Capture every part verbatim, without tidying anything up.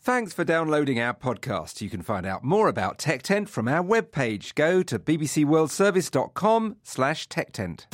Thanks for downloading our podcast. You can find out more about TechTent from our webpage. Go to bbcworldservice.com slash TechTent.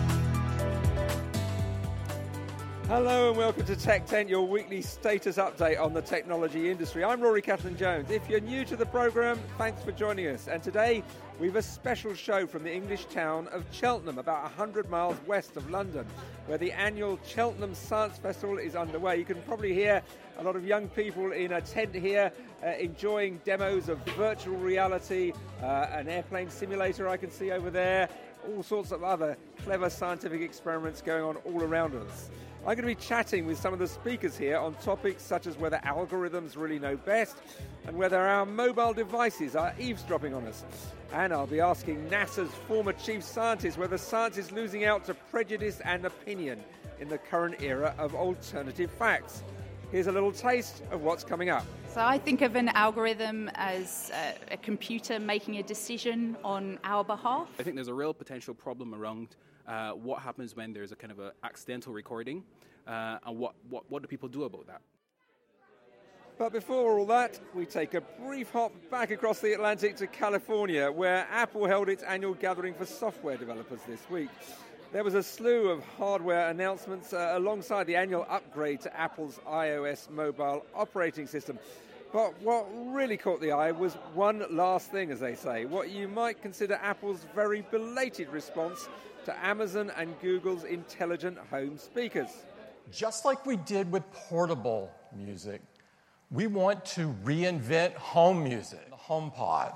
Hello and welcome to TechTent, your weekly status update on the technology industry. I'm Rory Catherine-Jones. If you're new to the programme, thanks for joining us. And today, we've a special show from the English town of Cheltenham, about one hundred miles west of London, where the annual Cheltenham Science Festival is underway. You can probably hear a lot of young people in a tent here uh, enjoying demos of virtual reality, uh, an airplane simulator I can see over there, all sorts of other clever scientific experiments going on all around us. I'm going to be chatting with some of the speakers here on topics such as whether algorithms really know best and whether our mobile devices are eavesdropping on us. And I'll be asking NASA's former chief scientist whether science is losing out to prejudice and opinion in the current era of alternative facts. Here's a little taste of what's coming up. So I think of an algorithm as a, a computer making a decision on our behalf. I think there's a real potential problem around uh, what happens when there's a kind of a accidental recording uh, and what, what, what do people do about that. But before all that, we take a brief hop back across the Atlantic to California, where Apple held its annual gathering for software developers this week. There was a slew of hardware announcements uh, alongside the annual upgrade to Apple's iOS mobile operating system. But what really caught the eye was one last thing, as they say, what you might consider Apple's very belated response to Amazon and Google's intelligent home speakers. Just like we did with portable music, we want to reinvent home music. The HomePod,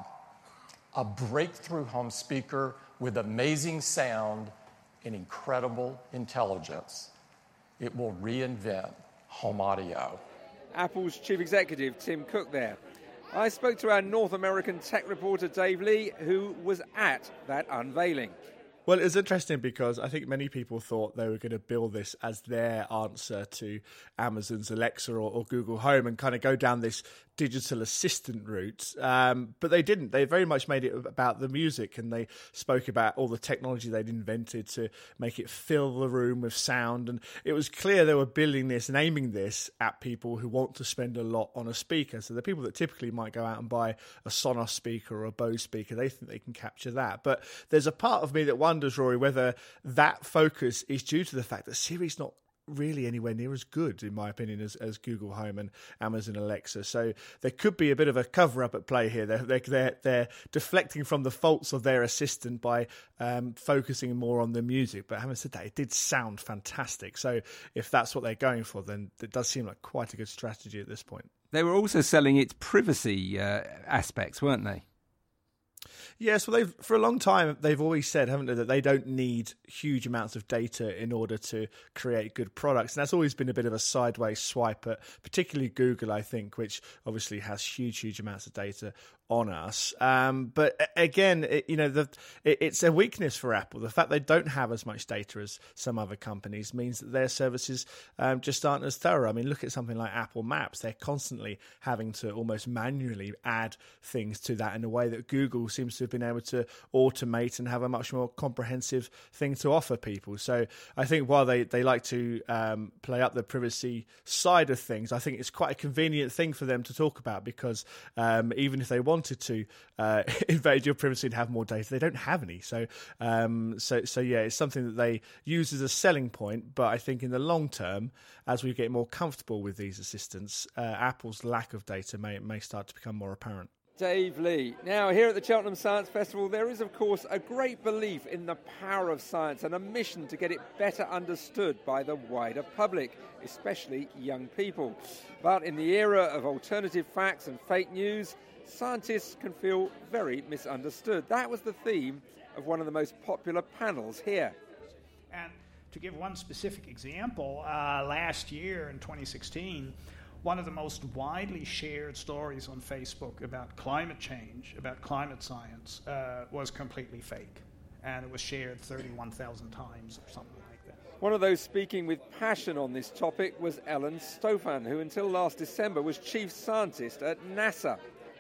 a breakthrough home speaker with amazing sound and incredible intelligence. It will reinvent home audio. Apple's chief executive, Tim Cook, there. I spoke to our North American tech reporter, Dave Lee, who was at that unveiling. Well, it's interesting because I think many people thought they were going to build this as their answer to Amazon's Alexa or, or Google Home and kind of go down this digital assistant route. Um, but they didn't. They very much made it about the music, and they spoke about all the technology they'd invented to make it fill the room with sound. And it was clear they were building this and aiming this at people who want to spend a lot on a speaker. So the people that typically might go out and buy a Sonos speaker or a Bose speaker, they think they can capture that. But there's a part of me that wonders, Rory, whether that focus is due to the fact that Siri's not really anywhere near as good, in my opinion, as, as Google Home and Amazon Alexa. So there could be a bit of a cover-up at play here. They're, they're, they're, they're deflecting from the faults of their assistant by um, focusing more on the music. But having said that, it did sound fantastic. So if that's what they're going for, then it does seem like quite a good strategy at this point. They were also selling its privacy uh, aspects, weren't they? Yes, well, they've for a long time they've always said, haven't they, that they don't need huge amounts of data in order to create good products, and that's always been a bit of a sideways swipe at particularly Google, I think, which obviously has huge, huge amounts of data on us. Um, but again, it, you know, the, it, it's a weakness for Apple. The fact they don't have as much data as some other companies means that their services um, just aren't as thorough. I mean, look at something like Apple Maps. They're constantly having to almost manually add things to that in a way that Google seems to have been able to automate and have a much more comprehensive thing to offer people. So I think while they, they like to um, play up the privacy side of things, I think it's quite a convenient thing for them to talk about because um, even if they want wanted to uh, invade your privacy and have more data, they don't have any. So, um, so, so yeah, it's something that they use as a selling point. But I think in the long term, as we get more comfortable with these assistants, uh, Apple's lack of data may may start to become more apparent. Dave Lee. Now, here at the Cheltenham Science Festival, there is, of course, a great belief in the power of science and a mission to get it better understood by the wider public, especially young people. But in the era of alternative facts and fake news, scientists can feel very misunderstood. That was the theme of one of the most popular panels here. And to give one specific example, uh, last year in twenty sixteen, one of the most widely shared stories on Facebook about climate change, about climate science, uh, was completely fake. And it was shared thirty-one thousand times or something like that. One of those speaking with passion on this topic was Ellen Stofan, who until last December was chief scientist at NASA.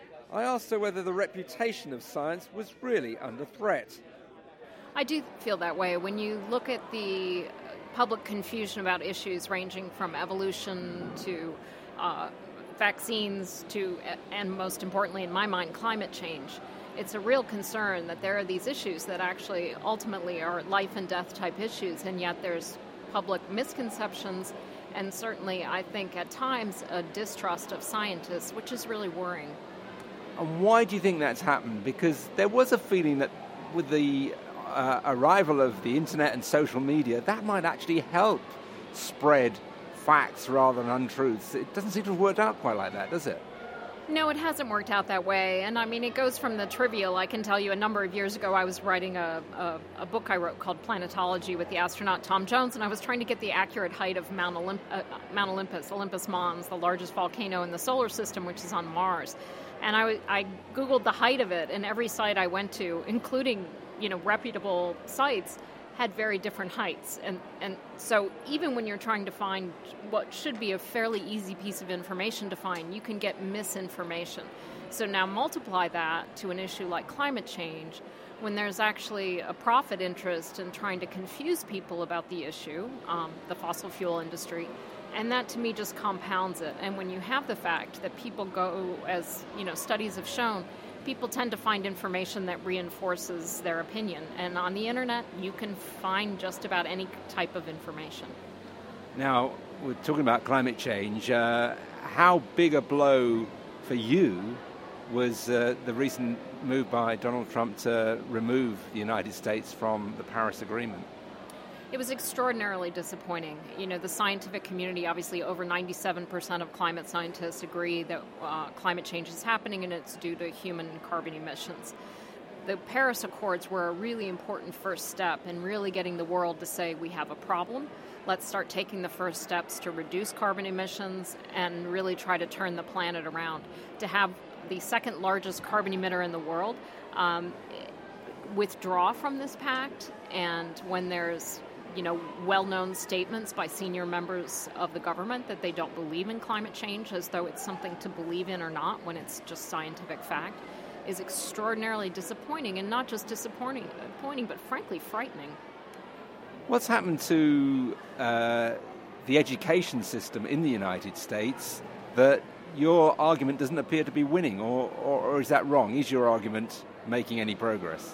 I asked her whether the reputation of science was really under threat. I do feel that way. When you look at the public confusion about issues ranging from evolution to uh, vaccines to, and most importantly in my mind, climate change. It's a real concern that there are these issues that actually ultimately are life and death type issues, and yet there's public misconceptions and certainly, I think, at times, a distrust of scientists, which is really worrying. And why do you think that's happened? Because there was a feeling that with the uh, arrival of the internet and social media, that might actually help spread facts rather than untruths. It doesn't seem to have worked out quite like that, does it? No, it hasn't worked out that way. And I mean, it goes from the trivial. I can tell you a number of years ago, I was writing a, a, a book I wrote called Planetology with the astronaut Tom Jones, and I was trying to get the accurate height of Mount, Olymp- uh, Mount Olympus, Olympus Mons, the largest volcano in the solar system, which is on Mars. And I, I Googled the height of it, and every site I went to, including, you know, reputable sites, had very different heights. And, and so even when you're trying to find what should be a fairly easy piece of information to find, you can get misinformation. So now multiply that to an issue like climate change, when there's actually a profit interest in trying to confuse people about the issue, um, the fossil fuel industry, and that to me just compounds it. And when you have the fact that people go, as you know, studies have shown, people tend to find information that reinforces their opinion. And on the internet, you can find just about any type of information. Now, we're talking about climate change. Uh, how big a blow for you was uh, the recent move by Donald Trump to remove the United States from the Paris Agreement? It was extraordinarily disappointing. You know, the scientific community, obviously over ninety-seven percent of climate scientists agree that uh, climate change is happening and it's due to human carbon emissions. The Paris Accords were a really important first step in really getting the world to say we have a problem. Let's start taking the first steps to reduce carbon emissions and really try to turn the planet around. To have the second largest carbon emitter in the world um, withdraw from this pact, and when there's you know, well-known statements by senior members of the government that they don't believe in climate change, as though it's something to believe in or not when it's just scientific fact, is extraordinarily disappointing, and not just disappointing, disappointing but frankly frightening. What's happened to uh, the education system in the United States that your argument doesn't appear to be winning, or, or, or is that wrong? Is your argument making any progress?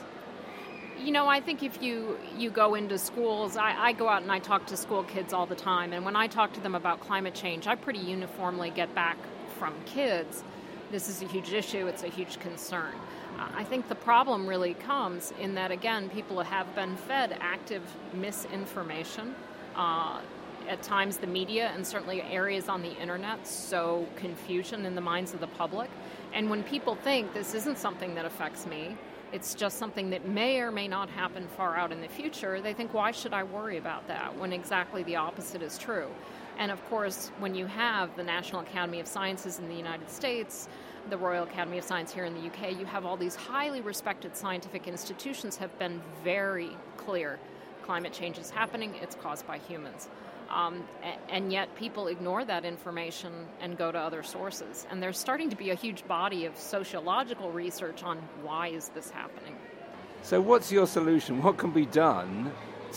You know, I think if you, you go into schools, I, I go out and I talk to school kids all the time, and when I talk to them about climate change, I pretty uniformly get back from kids, this is a huge issue, it's a huge concern. Uh, I think the problem really comes in that, again, people have been fed active misinformation. Uh, at times the media and certainly areas on the internet sow confusion in the minds of the public. And when people think this isn't something that affects me, it's just something that may or may not happen far out in the future, they think, why should I worry about that, when exactly the opposite is true? And of course, when you have the National Academy of Sciences in the United States, the Royal Academy of Science here in the U K, you have all these highly respected scientific institutions have been very clear. Climate change is happening, it's caused by humans. Um, and yet people ignore that information and go to other sources. And there's starting to be a huge body of sociological research on why is this happening. So what's your solution? What can be done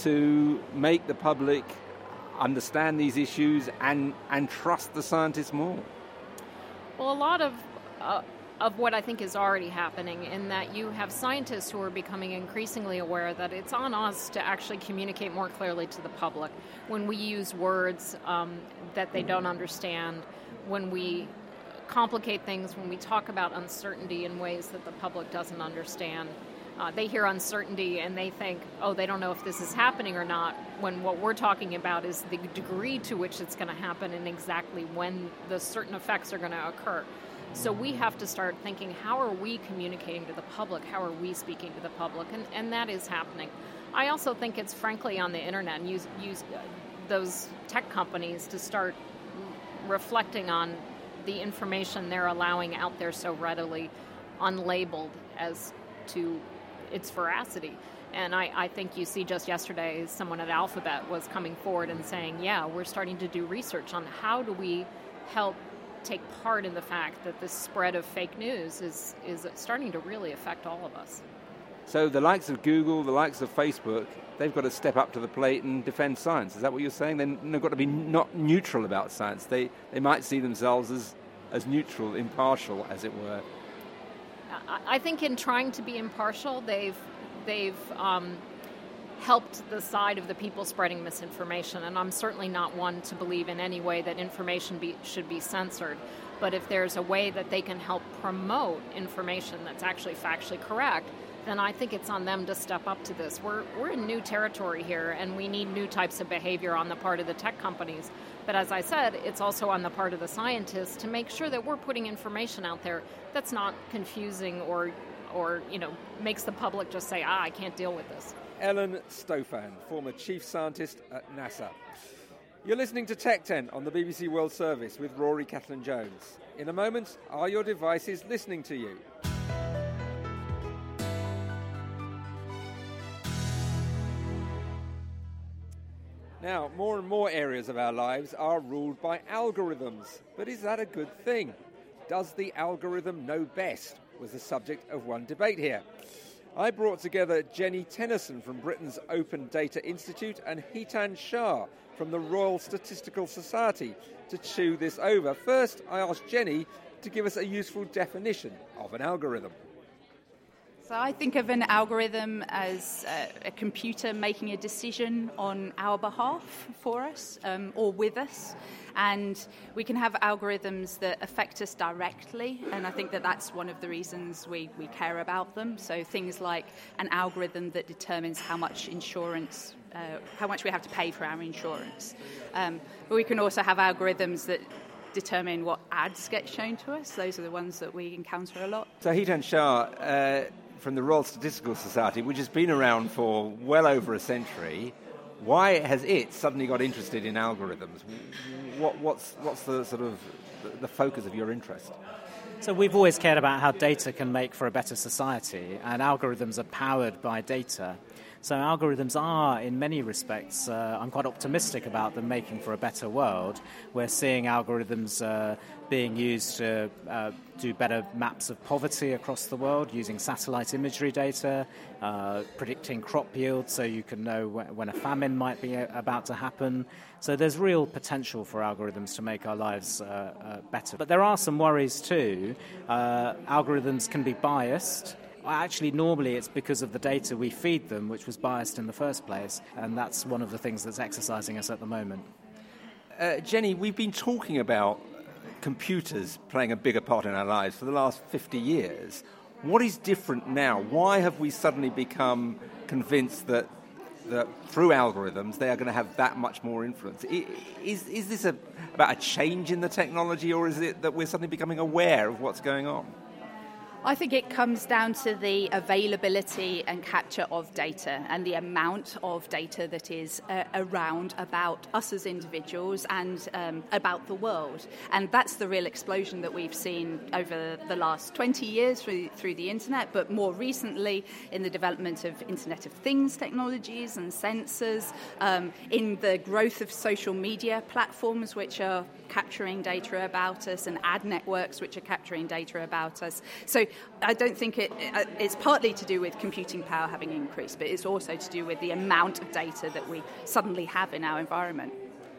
to make the public understand these issues and, and trust the scientists more? Well, a lot of uh, of what I think is already happening, in that you have scientists who are becoming increasingly aware that it's on us to actually communicate more clearly to the public. When we use words um, that they don't understand, when we complicate things, when we talk about uncertainty in ways that the public doesn't understand, uh, they hear uncertainty and they think, oh, they don't know if this is happening or not, when what we're talking about is the degree to which it's going to happen and exactly when the certain effects are going to occur. So we have to start thinking, how are we communicating to the public? How are we speaking to the public? And, and that is happening. I also think it's frankly on the internet, and use, use those tech companies to start reflecting on the information they're allowing out there so readily, unlabeled as to its veracity. And I, I think you see just yesterday, someone at Alphabet was coming forward and saying, yeah, we're starting to do research on how do we help take part in the fact that this spread of fake news is, is starting to really affect all of us. So the likes of Google, the likes of Facebook, they've got to step up to the plate and defend science. Is that what you're saying? They've got to be not neutral about science. They they might see themselves as as neutral, impartial, as it were? I think in trying to be impartial, they've they've um, helped the side of the people spreading misinformation, and I'm certainly not one to believe in any way that information be, should be censored. But if there's a way that they can help promote information that's actually factually correct, then I think it's on them to step up to this. We're we're in new territory here, and we need new types of behavior on the part of the tech companies. But as I said, it's also on the part of the scientists to make sure that we're putting information out there that's not confusing or, or you know, makes the public just say, ah, I can't deal with this. Ellen Stofan, former chief scientist at NASA. You're listening to Tech tent on the B B C World Service with Rory Cellan-Jones. In a moment, are your devices listening to you? Now, more and more areas of our lives are ruled by algorithms. But is that a good thing? Does the algorithm know best? Was the subject of one debate here. I brought together Jenny Tennyson from Britain's Open Data Institute and Hitan Shah from the Royal Statistical Society to chew this over. First, I asked Jenny to give us a useful definition of an algorithm. So I think of an algorithm as a, a computer making a decision on our behalf for us um, or with us. And we can have algorithms that affect us directly, and I think that that's one of the reasons we, we care about them. So things like an algorithm that determines how much insurance, uh, how much we have to pay for our insurance. Um, but we can also have algorithms that determine what ads get shown to us. Those are the ones that we encounter a lot. So Hitan Shah, uh, from the Royal Statistical Society, which has been around for well over a century, why has it suddenly got interested in algorithms? What, what's, what's the sort of the, the focus of your interest? So we've always cared about how data can make for a better society, and algorithms are powered by data. So algorithms are, in many respects, uh, I'm quite optimistic about them making for a better world. We're seeing algorithms uh, being used to uh, do better maps of poverty across the world, using satellite imagery data, uh, predicting crop yield so you can know wh- when a famine might be a- about to happen. So there's real potential for algorithms to make our lives uh, uh, better. But there are some worries too. Uh, algorithms can be biased. Actually, normally it's because of the data we feed them, which was biased in the first place, and that's one of the things that's exercising us at the moment. Uh, Jenny, we've been talking about computers playing a bigger part in our lives for the last fifty years. What is different now? Why have we suddenly become convinced that, that through algorithms they are going to have that much more influence? Is, is this a, about a change in the technology, or is it that we're suddenly becoming aware of what's going on? I think it comes down to the availability and capture of data and the amount of data that is uh, around about us as individuals and um, about the world. And that's the real explosion that we've seen over the last twenty years through, through the internet, but more recently in the development of Internet of Things technologies and sensors, um, in the growth of social media platforms which are capturing data about us, and ad networks which are capturing data about us. So I don't think it, it's partly to do with computing power having increased, but it's also to do with the amount of data that we suddenly have in our environment.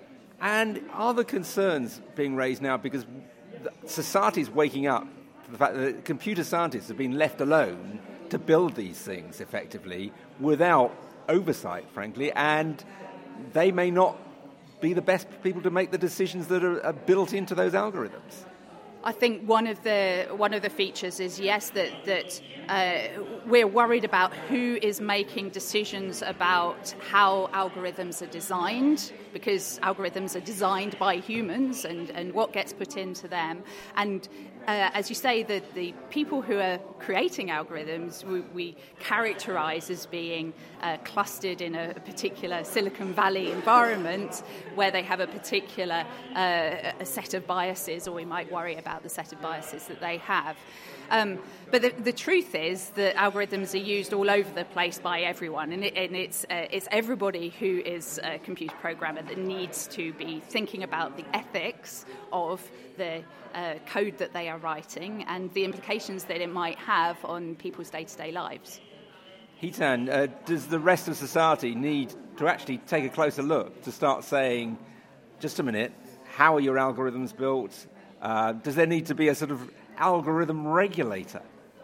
And are the concerns being raised now because society is waking up to the fact that computer scientists have been left alone to build these things effectively without oversight, frankly, and they may not be the best people to make the decisions that are, are built into those algorithms? I think one of the one of the features is, yes, that that uh, we're worried about who is making decisions about how algorithms are designed, because algorithms are designed by humans, and, and what gets put into them. And uh, as you say, the, the people who are creating algorithms, we, we characterize as being uh, clustered in a, a particular Silicon Valley environment where they have a particular uh, a set of biases, or we might worry about the set of biases that they have. Um, but the, the truth is that algorithms are used all over the place by everyone, and, it, and it's uh, it's everybody who is a computer programmer that needs to be thinking about the ethics of the uh, code that they are writing and the implications that it might have on people's day-to-day lives. Hitan, uh, does the rest of society need to actually take a closer look to start saying, just a minute, how are your algorithms built? Uh, does there need to be a sort of algorithm regulator?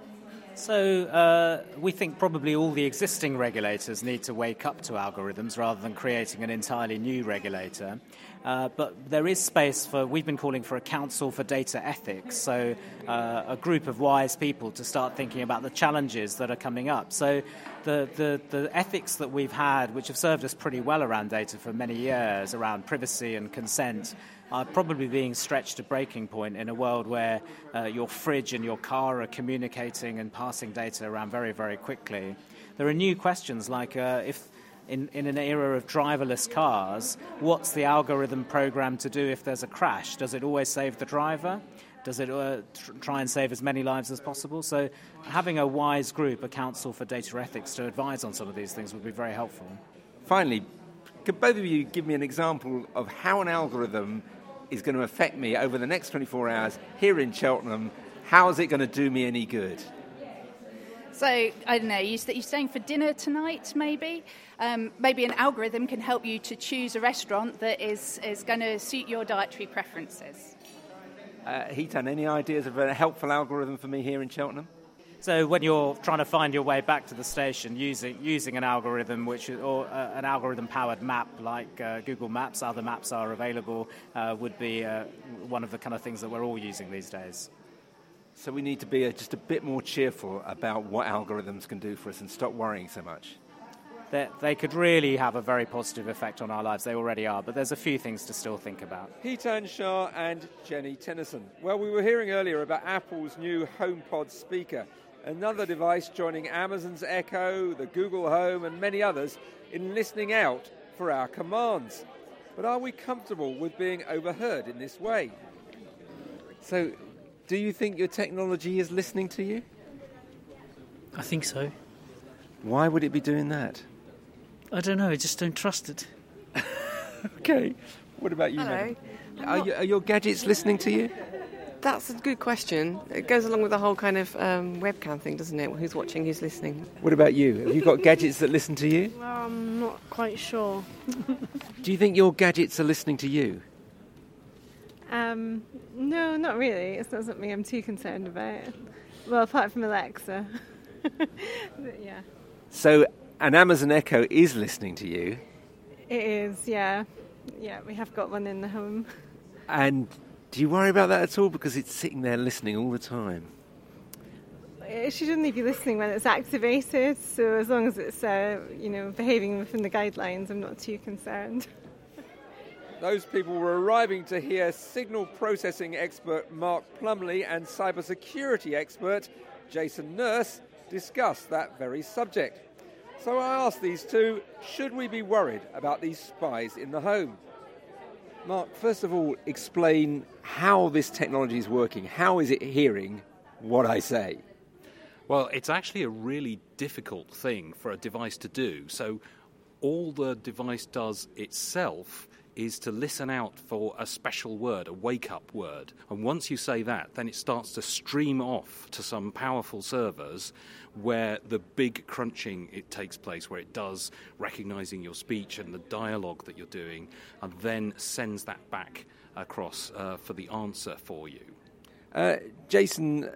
So uh, we think probably all the existing regulators need to wake up to algorithms rather than creating an entirely new regulator. Uh, but there is space for, we've been calling for a council for data ethics, so uh, a group of wise people to start thinking about the challenges that are coming up. So the, the, the ethics that we've had, which have served us pretty well around data for many years, around privacy and consent, are probably being stretched to breaking point in a world where uh, your fridge and your car are communicating and passing data around very, very quickly. There are new questions like uh, if in, in an era of driverless cars, what's the algorithm programmed to do if there's a crash? Does it always save the driver? Does it uh, tr- try and save as many lives as possible? So having a wise group, a council for data ethics, to advise on some of these things would be very helpful. Finally, could both of you give me an example of how an algorithm is going to affect me over the next twenty-four hours here in Cheltenham? How is it going to do me any good? So, I don't know, you st- you're staying for dinner tonight, maybe? Um, maybe an algorithm can help you to choose a restaurant that is, is going to suit your dietary preferences. Uh, Hitan, any ideas of a helpful algorithm for me here in Cheltenham? So when you're trying to find your way back to the station using using an algorithm, which or uh, an algorithm-powered map like uh, Google Maps, other maps are available, uh, would be uh, one of the kind of things that we're all using these days. So we need to be uh, just a bit more cheerful about what algorithms can do for us and stop worrying so much. They, they could really have a very positive effect on our lives. They already are, but there's a few things to still think about. Hitan Shah and Jenny Tennyson. Well, we were hearing earlier about Apple's new HomePod speaker, another device joining Amazon's Echo, the Google Home, and many others in listening out for our commands. But are we comfortable with being overheard in this way? So, do you think your technology is listening to you? I think so. Why would it be doing that? I don't know, I just don't trust it. Okay. What about you, Hello. madam? Are, you, are your gadgets listening to you? That's a good question. It goes along with the whole kind of um, webcam thing, doesn't it? Who's watching, who's listening. What about you? Have you got gadgets that listen to you? Well, I'm not quite sure. Do you think your gadgets are listening to you? Um, no, not really. It's not something I'm too concerned about. Well, apart from Alexa. But, yeah. So an Amazon Echo is listening to you? It is, yeah. Yeah, we have got one in the home. And do you worry about that at all? Because it's sitting there listening all the time. It should only be listening when it's activated, so as long as it's, uh, you know, behaving within the guidelines, I'm not too concerned. Those people were arriving to hear signal processing expert Mark Plumley and cybersecurity expert Jason Nurse discuss that very subject. So I asked these two, should we be worried about these spies in the home? Mark, first of all, explain how this technology is working. How is it hearing what I say? Well, it's actually a really difficult thing for a device to do. So all the device does itself is to listen out for a special word, a wake-up word. And once you say that, then it starts to stream off to some powerful servers where the big crunching it takes place, where it does recognizing your speech and the dialogue that you're doing, and then sends that back across uh, for the answer for you. Uh, Jason,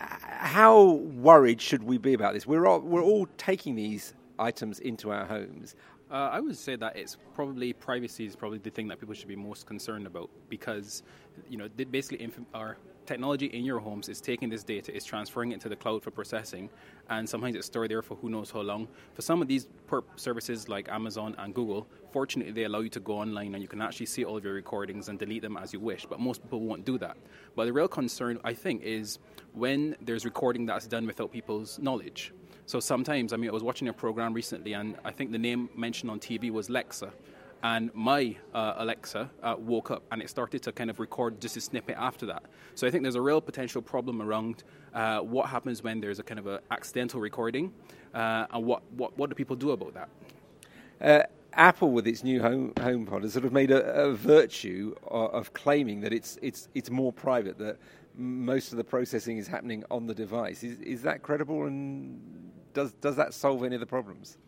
how worried should we be about this? We're all, we're all taking these items into our homes. Uh, I would say that it's probably privacy is probably the thing that people should be most concerned about, because, you know, basically inf- our technology in your homes is taking this data, is transferring it to the cloud for processing, and sometimes it's stored there for who knows how long. For some of these perp services like Amazon and Google, fortunately they allow you to go online and you can actually see all of your recordings and delete them as you wish, but most people won't do that. But the real concern, I think, is when there's recording that's done without people's knowledge. So sometimes, I mean, I was watching a program recently, and I think the name mentioned on T V was Lexa. And my uh, Alexa uh, woke up, and it started to kind of record just a snippet after that. So I think there's a real potential problem around uh, what happens when there's a kind of a accidental recording, uh, and what, what, what do people do about that? Uh, Apple, with its new home HomePod, has sort of made a, a virtue of, of claiming that it's it's it's more private, that most of the processing is happening on the device. Is is that credible, and does does that solve any of the problems?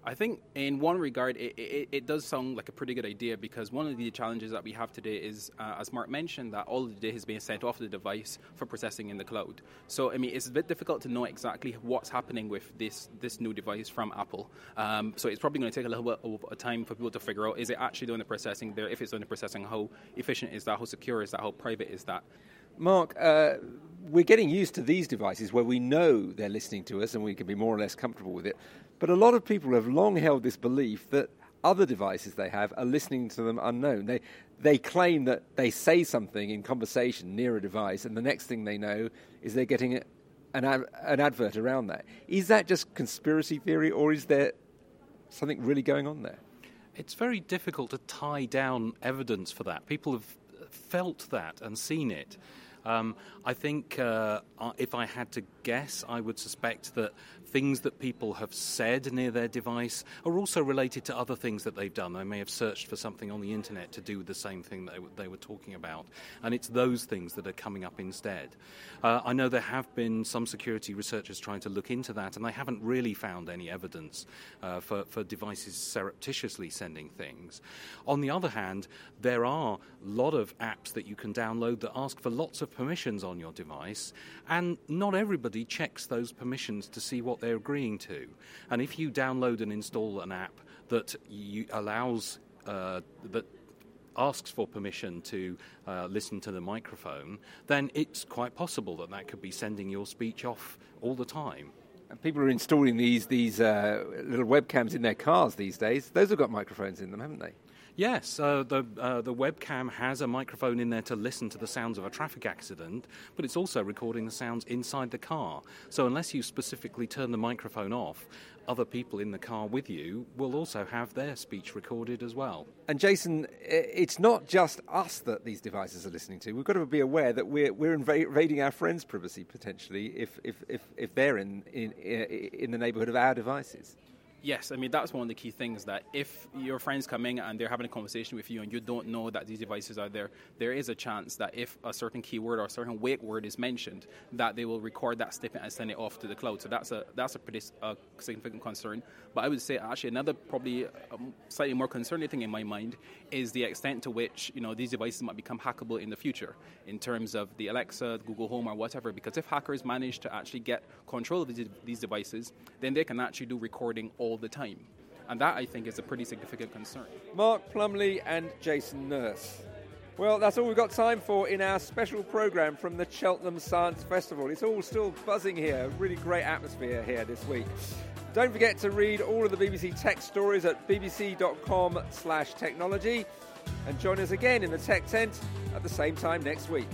I think in one regard, it, it, it does sound like a pretty good idea, because one of the challenges that we have today is, uh, as Mark mentioned, that all of the data is being sent off the device for processing in the cloud. So, I mean, it's a bit difficult to know exactly what's happening with this this new device from Apple. Um, so it's probably going to take a little bit of time for people to figure out, is it actually doing the processing there? If it's doing the processing, how efficient is that? How secure is that? How private is that? Mark, uh, we're getting used to these devices where we know they're listening to us and we can be more or less comfortable with it. But a lot of people have long held this belief that other devices they have are listening to them unknown. They they claim that they say something in conversation near a device, and the next thing they know is they're getting an, ad, an advert around that. Is that just conspiracy theory, or is there something really going on there? It's very difficult to tie down evidence for that. People have felt that and seen it. Um, I think uh, if I had to guess, I would suspect that things that people have said near their device are also related to other things that they've done. They may have searched for something on the internet to do the same thing that they, they were talking about, and it's those things that are coming up instead. Uh, I know there have been some security researchers trying to look into that, and they haven't really found any evidence uh, for, for devices surreptitiously sending things. On the other hand, there are a lot of apps that you can download that ask for lots of permissions on your device, and not everybody checks those permissions to see what they're agreeing to. And if you download and install an app that you allows uh, that asks for permission to uh, listen to the microphone, then it's quite possible that that could be sending your speech off all the time. And people are installing these these uh, little webcams in their cars these days. Those have got microphones in them, haven't they? Yes, uh, the uh, the webcam has a microphone in there to listen to the sounds of a traffic accident, but it's also recording the sounds inside the car. So unless you specifically turn the microphone off, other people in the car with you will also have their speech recorded as well. And Jason, it's not just us that these devices are listening to. We've got to be aware that we're we're invading our friends' privacy potentially if if if, if they're in, in in the neighbourhood of our devices. Yes, I mean, that's one of the key things, that if your friends come in and they're having a conversation with you and you don't know that these devices are there, there is a chance that if a certain keyword or a certain wake word is mentioned, that they will record that snippet and send it off to the cloud. So that's a that's a pretty uh, significant concern. But I would say actually another probably um, slightly more concerning thing in my mind is the extent to which, you know, these devices might become hackable in the future in terms of the Alexa, Google Home or whatever. Because if hackers manage to actually get control of these, these devices, then they can actually do recording all the time. And that, I think, is a pretty significant concern. Mark Plumley and Jason Nurse. Well, that's all we've got time for in our special programme from the Cheltenham Science Festival. It's all still buzzing here. Really great atmosphere here this week. Don't forget to read all of the B B C Tech stories at bbc.com slash technology. And join us again in the Tech Tent at the same time next week.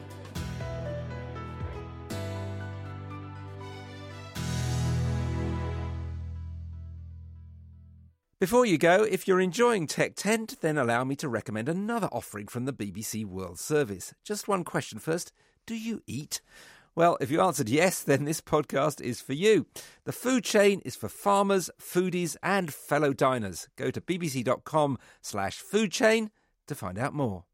Before you go, if you're enjoying Tech Tent, then allow me to recommend another offering from the B B C World Service. Just one question first. Do you eat? Well, if you answered yes, then this podcast is for you. The food chain is for farmers, foodies and fellow diners. Go to bbc.com slash food chain to find out more.